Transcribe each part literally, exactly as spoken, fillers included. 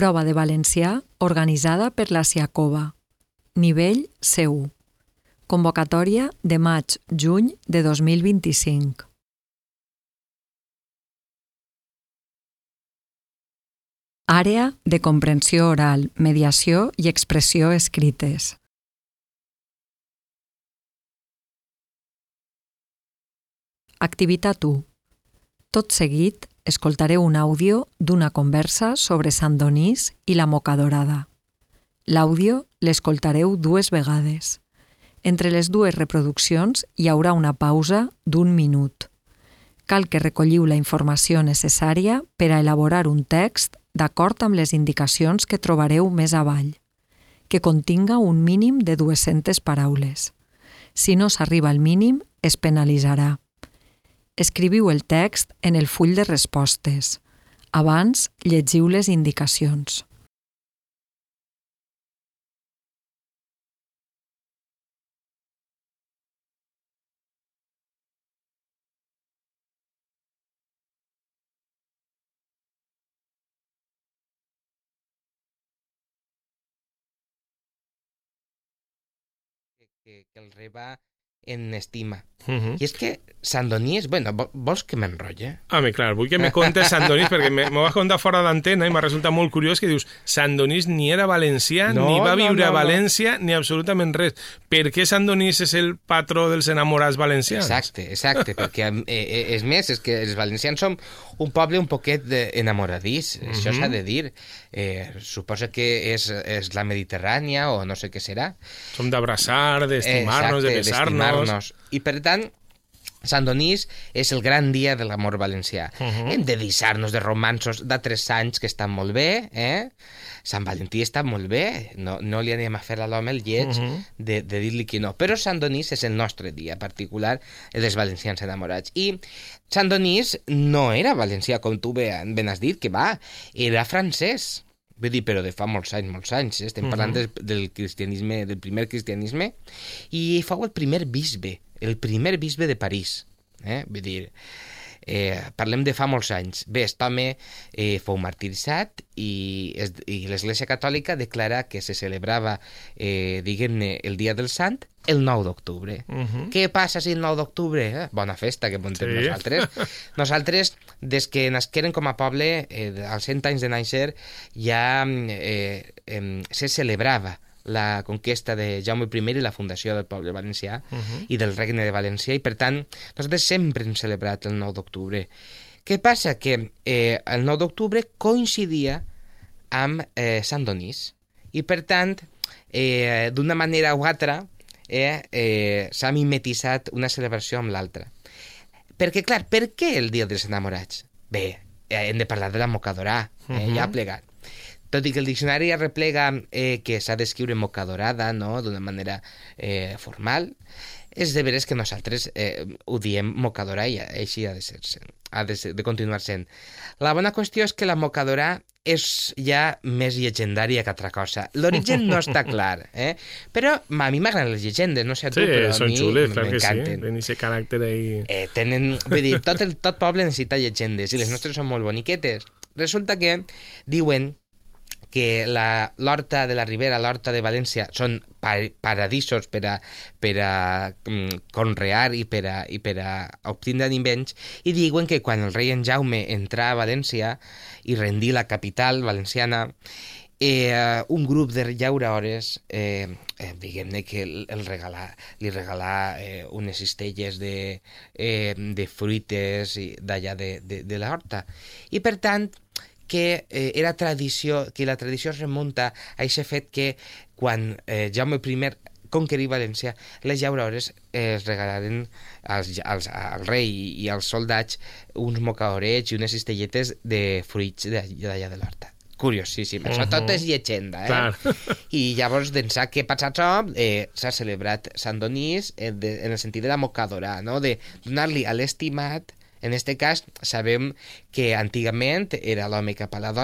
Prova de valencià organitzada per la Siacova. Nivell C u. Convocatòria de maig-juny de dos mil vint-i-cinc. Àrea de comprensió oral, mediació i expressió escrites. Activitat u. Tot seguit, escoltareu un àudio d'una conversa sobre Sant Donís i la mocadorada. L'àudio l'escoltareu dues vegades. Entre les dues reproduccions hi haurà una pausa d'un minut. Cal que recolliu la informació necessària per a elaborar un text d'acord amb les indicacions que trobareu més avall, que continga un mínim de dues-centes paraules. Si no s'arriba al mínim, es penalitzarà. Escriviu el text en el full de respostes. Abans, llegiu les indicacions. Que, que el reba en estima. Uh-huh. I és que Sant Donís, bueno, vols que m'enrotlle? Home, clar, vull que me contes Sant Donís, perquè m'ho vas contar fora d'antena i m'ha resultat molt curiós que dius Sant Donís ni era valencià, no, ni va viure no, no, a València, no. Ni absolutament res. Per què Sant Donís és el patró dels enamorats valencians? Exacte, exacte, perquè eh, és més, és que els valencians som un poble un poquet enamoradís, uh-huh. Això s'ha de dir. Eh, suposa que és, és la Mediterrània o no sé què serà. Som d'abraçar, d'estimar-nos, de besar-nos. I per tant, Sant Donís és el gran dia de l'amor valencià. Uh-huh. Hem de deixar-nos de romanços d'altres anys que estan molt bé, eh? Sant Valentí està molt bé, no, no li anem a fer a l'home el lleig uh-huh. de, de dir-li que no. Però Sant Donís és el nostre dia particular, els valencians enamorats. I Sant Donís no era valencià, com tu ben, ben has dit, que va, era francès. Vull dir, però de fa molts anys, molts anys. Eh? Estem parlant uh-huh. del, del cristianisme, del primer cristianisme, i fou el primer bisbe, el primer bisbe de París. Eh? Vull dir, eh, parlem de fa molts anys. Bé, aquest home eh, fou martiritzat i, es, i l'Església Catòlica declara que se celebrava, eh, diguem-ne, el dia del Sant, el nou d'octubre. Uh-huh. Què passa si el nou d'octubre? Eh? Bona festa que montem sí. nosaltres. Nosaltres, des que nasqueren com a poble, eh, als cent anys de néixer, ja eh, eh, se celebrava la conquesta de Jaume primer i la fundació del poble valencià uh-huh. i del Regne de València, i per tant nosaltres sempre hem celebrat el nou d'octubre. Què passa? Que eh, el nou d'octubre coincidia amb eh, Sant Donís, i per tant eh, d'una manera o altra eh, eh, s'ha mimetitzat una celebració amb l'altra. Perquè clar, per què el dia dels enamorats? Bé, eh, hem de parlar de la mocadorà, eh, uh-huh. ja plegat. Tot i que el diccionari replega eh, que s'ha d'escriure mocadorada, no?, d'una manera eh, formal, és de veres que nosaltres eh, ho diem mocadorà i així ha de ser, ha de, ser, de continuar sent. La bona qüestió és que la mocadorà és ja més llegendària que altra cosa. L'origen no està clar, eh? Però a mi m'agraden les llegendes, no sé a tu, sí, però a són mi xules, clar que m'encanten. sí, tenen aquest caràcter ahí. Eh, tenen, vull dir, tot, el, tot poble necessita llegendes i les nostres són molt boniquetes. Resulta que diuen que la, l'horta de la Ribera, l'horta de València, són par- paradisos per a, per a um, conrear i per a, i per a obtindre aliments, i diuen que quan el rei en Jaume entrà a València i rendí la capital valenciana, eh, un grup de llauraores, eh, eh, diguem-ne que el, el regalà, li regalà eh, unes cistelles de, eh, de fruites d'allà de, de, de l'horta. I per tant, que eh, era tradició, que la tradició es remunta a aquest fet que quan eh, Jaume primer conquerí València, les llauraores eh, es regalaren als, als, al rei i als soldats uns mocaorets i unes cistelletes de fruits d'allà de l'horta. Curiosíssim, això uh-huh. tot és llegenda, eh? Clar. I llavors, d'ençà que passat això, eh, s'ha celebrat Sant Donís eh, de, en el sentit de la mocadorà, no?, de donar-li a l'estimat. En aquest cas, sabem que antigament era l'home cap a la dona,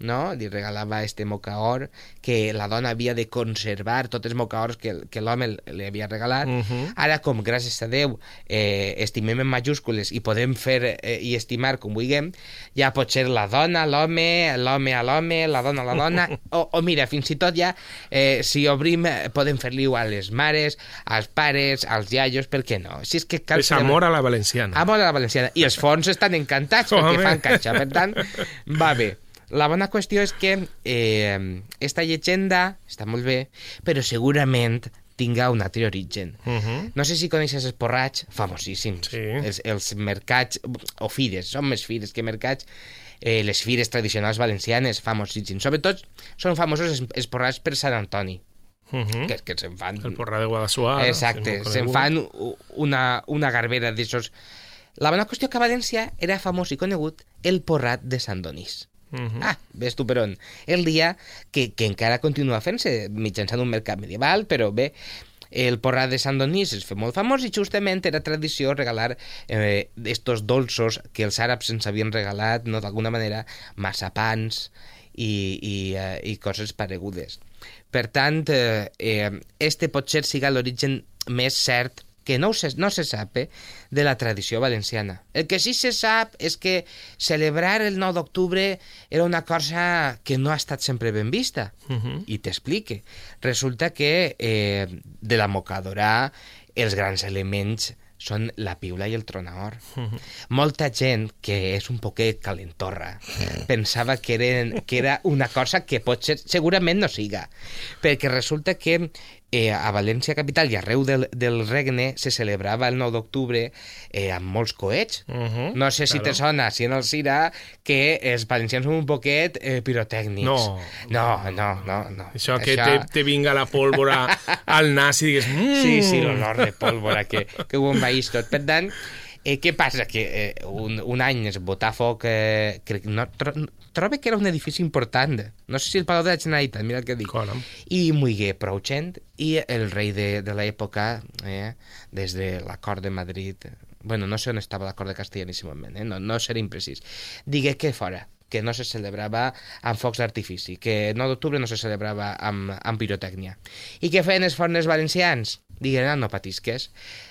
no? Li regalava este mocaor que la dona havia de conservar tots els mocaors que, que l'home li havia regalat. Uh-huh. Ara, com gràcies a Déu eh, estimem en majúscules i podem fer eh, i estimar com vulguem, ja pot ser la dona, l'home, l'home a l'home, la dona a la dona, o, o mira, fins i tot ja, eh, si obrim, podem fer-li-ho a les mares, als pares, als iaios, per què no? Si és que cal és amor a la valenciana. Amor a la valenciana. I els fons estan encantats perquè fan caixa, per tant, va bé. La bona qüestió és que eh, esta llegenda està molt bé, però segurament tinga un altre origen. Uh-huh. No sé si coneixes els porrats, famosíssims. Sí. Els, els mercats, o fires, són més fires que mercats, eh, les fires tradicionals valencianes, famosíssims. Sobretot són famosos els, els porrats per Sant Antoni. Uh-huh. Que, que se'n fan... El porrat de Guadassuar. Exacte, se'n fan una, una garbera d'aixòs. La bona qüestió que a València era famós i conegut el porrat de Sant Donís. Uh-huh. Ah, ves tu per on. El dia que, que encara continua fent-se mitjançant un mercat medieval, però bé, el porrat de Sant Donís es fa molt famós i justament era tradició regalar eh, estos dolços que els àrabs ens havien regalat, no, d'alguna manera, massapans i, i, eh, i coses paregudes. Per tant, eh, eh, este potser siga l'origen més cert que no se, no se sap eh, de la tradició valenciana. El que sí se sap és que celebrar el nou d'octubre era una cosa que no ha estat sempre ben vista. Uh-huh. I t'explique. Resulta que eh, de la mocadora els grans elements són la piula i el tronador. Uh-huh. Molta gent que és un poquet calentorra pensava que, eren, que era una cosa que pot ser, segurament no siga, perquè resulta que eh, a València capital i arreu del, del regne se celebrava el nou d'octubre eh, amb molts coets. Uh-huh, no sé si claro. Te sona, si en el Cira, que els valencians són un poquet eh, pirotècnics. No. No, no, no. no. Això que Això... Te, te vinga la pólvora al nas i digues... Mm. Sí, sí, l'olor de pólvora, que, que ho envaïs tot. Per tant, eh, què passa? Que eh, un, un any es botà foc... Eh, crec, no, tro, trobo que era un edifici important. No sé si el Palau de la Generalitat, mira el que dic. Caram. I muigué prou gent, i el rei de, de l'època, eh, des de la cort de Madrid... Bueno, no sé on estava la cort de Castilla en aquest moment, eh? no, no seré imprecís. Digué que fora, que no se celebrava amb focs d'artifici, que el nou d'octubre no se celebrava amb, amb pirotècnia. I què feien els forners valencians? Digueren, ah, no patisques.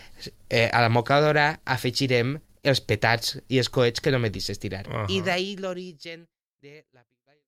Eh, a la mocadora afegirem els petats i els coets que no me deixes tirar. Uh-huh. I d'ahí l'origen de la...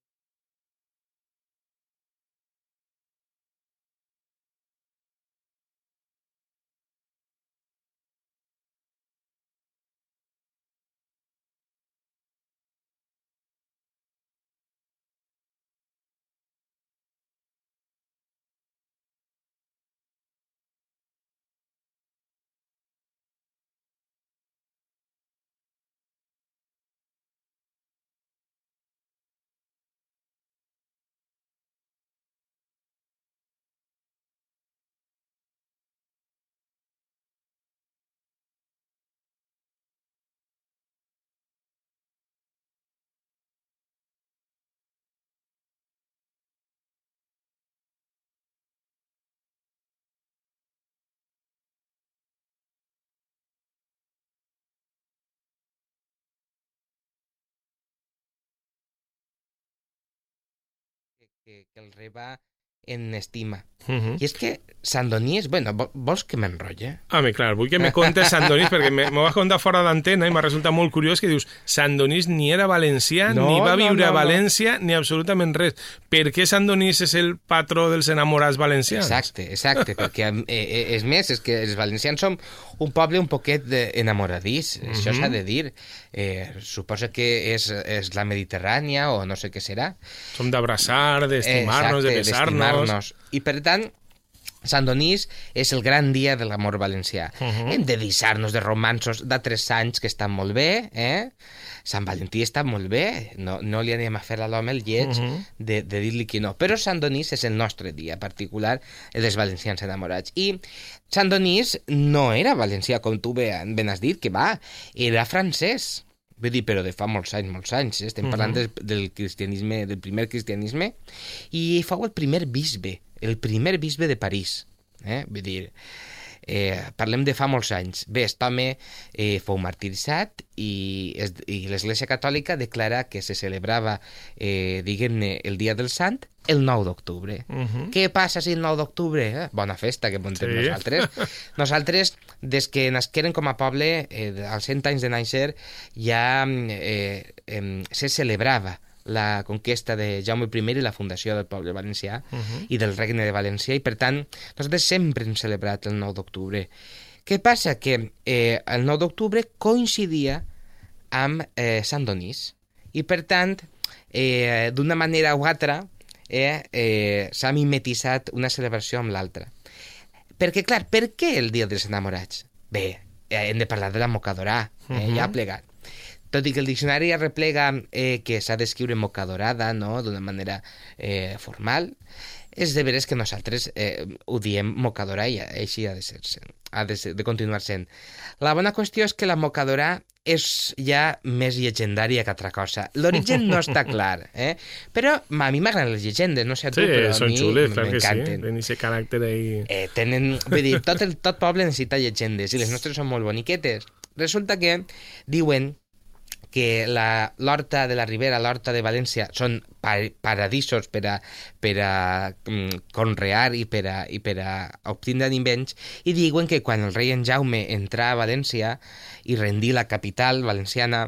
Que, que el reba en estima. Uh-huh. I és que Sant Donís, bueno, vols que m'enrotlle? Ah, mi, clar, vull que me contes Sant Donís, perquè me, me vas contar fora d'antena i m'ha resultat molt curiós que dius Sant Donís ni era valencià, no, ni va viure no, no, a València, no. Ni absolutament res. Per què Sant Donís és el patró dels enamorats valencians? Exacte, exacte, perquè eh, és més, és que els valencians som un poble un poquet enamoradís, uh-huh. Això s'ha de dir. Eh, suposa que és, és la Mediterrània o no sé què serà. Som d'abraçar, d'estimar-nos, de besar-nos. I per tant, Sant Donís és el gran dia de l'amor valencià. Uh-huh. Hem de deixar-nos de romanços d'altres anys que estan molt bé, eh? Sant Valentí està molt bé, no, no li anem a fer a l'home el lleig uh-huh. de, de dir-li que no. Però Sant Donís és el nostre dia particular, el dels valencians enamorats. I Sant Donís no era valencià, com tu ben has dit, que va, era francès. Vull dir, però de fa molts anys, molts anys. Eh? Estem parlant uh-huh. del, del cristianisme, del primer cristianisme, i fou el primer bisbe, el primer bisbe de París. Eh? Vull dir, Eh, parlem de fa molts anys. Bé, aquest home eh, fou martiritzat i, es, i l'Església Catòlica declara que se celebrava, eh, diguem-ne, el dia del Sant el nou d'octubre. Uh-huh. Què passa si el nou d'octubre? Eh? Bona festa que montem sí. nosaltres. Nosaltres, des que nasqueren com a poble, eh, als cent anys de néixer, ja eh, eh, se celebrava la conquesta de Jaume primer i la fundació del poble valencià uh-huh. i del Regne de València, i per tant nosaltres sempre hem celebrat el nou d'octubre. Què passa? Que eh, el nou d'octubre coincidia amb eh, Sant Donís, i per tant eh, d'una manera o altra eh, eh, s'ha mimetitzat una celebració amb l'altra. Perquè, clar, per què el Dia dels Enamorats? Bé, eh, hem de parlar de la mocadorà, eh, uh-huh. ja plegat. Tot i que el diccionari replega eh, que s'ha d'escriure mocadorada, no?, d'una manera eh, formal, és de veres que nosaltres eh, ho diem mocadorà i així ha de ser, ha de, ser, de continuar sent. La bona qüestió és que la mocadorà és ja més llegendària que altra cosa. L'origen no està clar, eh? Però a mi m'agraden les llegendes, no sé a tu, sí, però a mi xules, clar m'encanten. Sí, tenen aquest caràcter ahí... Eh, tenen, vull dir, tot, el, tot poble necessita llegendes i les nostres són molt boniquetes. Resulta que diuen que la, l'horta de la Ribera, l'horta de València, són pa, paradisos per a, per a um, conrear i per a, i per a obtindre invents, i diuen que quan el rei en Jaume entrà a València i rendí la capital valenciana,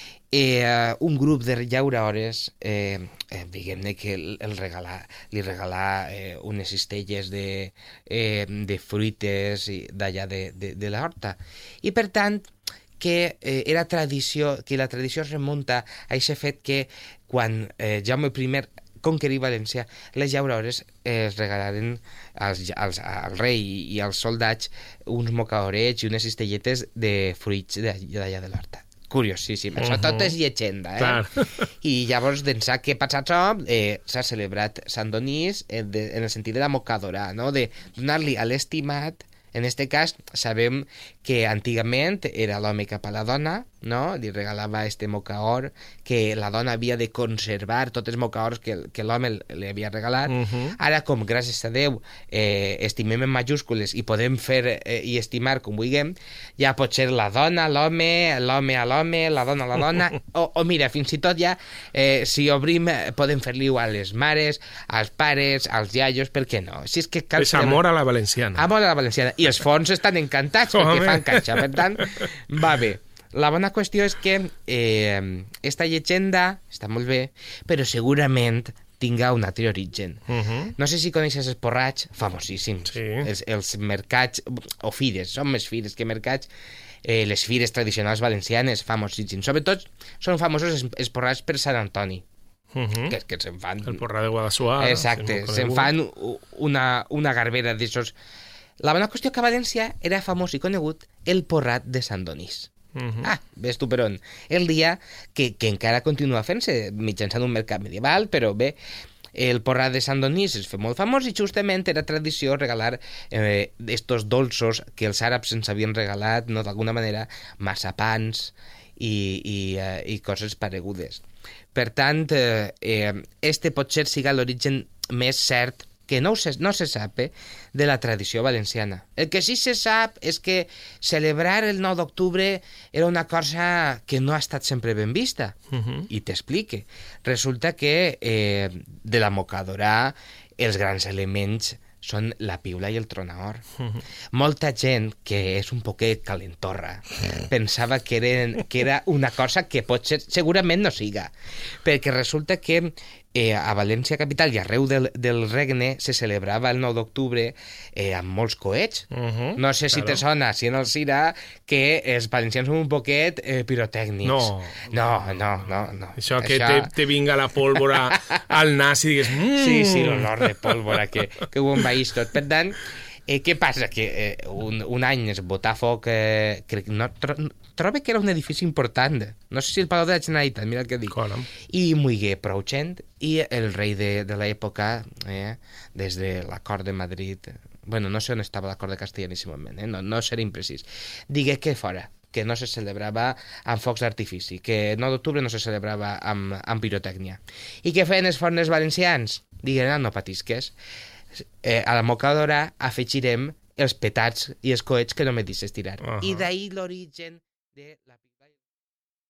eh, un grup de llauraores, eh, eh, diguem-ne que el, el regalà, li regalà eh, unes cistelles de, eh, de fruites d'allà de, de, de l'horta. I per tant, que eh, era tradició, que la tradició es remunta a aquest fet que quan eh, Jaume primer conquerí València, les llauraores eh, es regalaren als, als, al rei i als soldats uns mocaorets i unes cistelletes de fruits d'allà de l'horta. Curiosíssim, això uh-huh. tot és llegenda, eh? Clar. I llavors, d'ençà que passa això, eh, s'ha celebrat Sant Donís en, de, en el sentit de la mocadorà, no?, de donar-li a l'estimat. En aquest cas, sabem que antigament era l'home cap a la dona, no?, li regalava este mocaor, que la dona havia de conservar tots els mocaors que, que l'home li havia regalat. Uh-huh. Ara, com gràcies a Déu eh, estimem en majúscules i podem fer eh, i estimar com vulguem, ja pot ser la dona, l'home, l'home a l'home, la dona a la dona, o, o mira, fins i tot ja, eh, si obrim, podem fer-li-ho a les mares, als pares, als iaios, per què no? Si és que cal... És amor a la valenciana. Amor a la valenciana. I els fons estan encantats oh, perquè fan caixa, per tant, va bé. La bona qüestió és que eh, esta llegenda està molt bé, però segurament tinga un altre origen. Uh-huh. No sé si coneixes els porrats, famosíssims. Sí. Els, els mercats, o fires, són més fires que mercats, eh, les fires tradicionals valencianes, famosíssims. Sobretot són famosos els, els porrats per Sant Antoni. Uh-huh. que, que se'n fan... El porrat de Guadassuar. Exacte, se'n fan una, una garbera d'aixòs. La bona qüestió que a València era famós i conegut el porrat de Sant Donís. Uh-huh. Ah, ves tu per on. El dia que, que encara continua fent-se mitjançant un mercat medieval, però bé, el porrat de Sant Donís es fa molt famós i justament era tradició regalar eh, estos dolços que els àrabs ens havien regalat, no, d'alguna manera, massapans i, i, eh, i coses paregudes. Per tant, eh, eh, este potser siga l'origen més cert, que no se, no se sap, eh, de la tradició valenciana. El que sí se sap és que celebrar el nou d'octubre era una cosa que no ha estat sempre ben vista. Uh-huh. I t'explique. Resulta que eh, de la mocadorà els grans elements són la piula i el tronador. Uh-huh. Molta gent que és un poquet calentorra pensava que, eren, que era una cosa que pot ser, segurament no siga, perquè resulta que eh, a València capital i arreu del, del regne se celebrava el nou d'octubre eh, amb molts coets. Uh-huh, no sé si claro. Te sona, si en el Cira, que els valencians són un poquet eh, pirotècnics. No. No, no, no. no. Això que Això... Te, te vinga la pólvora al nas i digues... Mm. Sí, sí, l'olor de pólvora que, que ho envaïs tot. Per tant, eh, què passa? Que eh, un, un any es botà foc... Eh, crec, no, tro, trobo que era un edifici important. No sé si el Palau de la Generalitat, mira el que dic. Caram. I muigué prou gent, i el rei de, de l'època, eh, des de l'acord de Madrid... Bueno, no sé on estava l'acord de Castilla en aquest moment, eh? no, no seré imprecís. Digué que fora, que no se celebrava amb focs d'artifici, que el nou d'octubre no se celebrava amb, amb pirotècnia. I què feien els forners valencians? Digueren, no patisques. Eh, a la mocadora afegirem els petats i els coets que no me deixes tirar. Uh -huh. I d'ahir l'origen de la